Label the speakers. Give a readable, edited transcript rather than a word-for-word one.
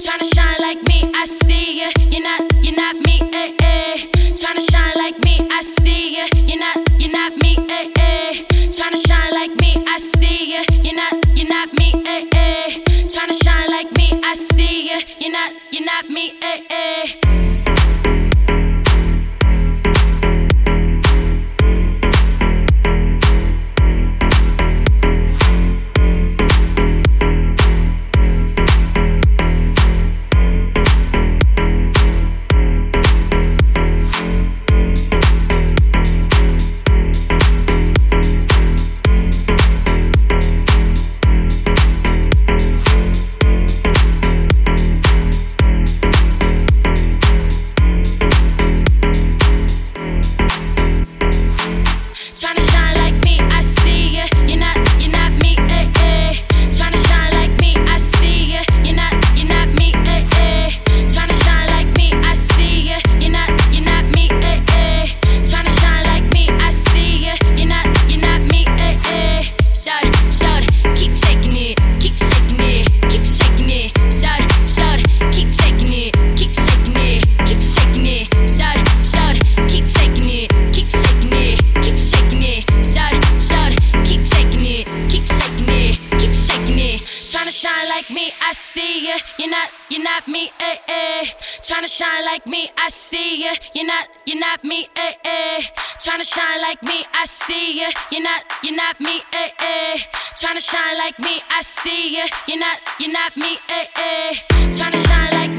Speaker 1: Tryna shine like me, I see ya. You're not me, eh, eh. Tryna shine like me, I see ya. You're not me, eh, eh. Tryna shine like me, I see ya. You're not me, eh, eh. Tryna shine like me, I see ya. You're not me, eh, eh. Tryna shine like me, I see ya. You're not me, eh, eh. Tryna shine like me, I see ya. You're not me, eh, eh. Tryna shine like me, I see ya. You're not me, eh, eh. Tryna shine like me, I see ya. You're not me, eh, eh. Shout it, keep shaking it, keep shaking it, keep shaking it. Shout it, keep shaking it, keep shaking it, keep shaking it. Shout it, keep shaking it, keep shaking it, keep shaking it. Shout it, keep shaking it, keep shaking it, keep shaking it. Tryna shine like me, I see ya. You're not me, eh, eh. Tryna shine like me, I see ya. You're not me, eh, eh. Tryna shine like me, I see ya. You're not me, eh, eh. Tryna shine like me, I see ya. You're not me, eh, eh. Tryna shine like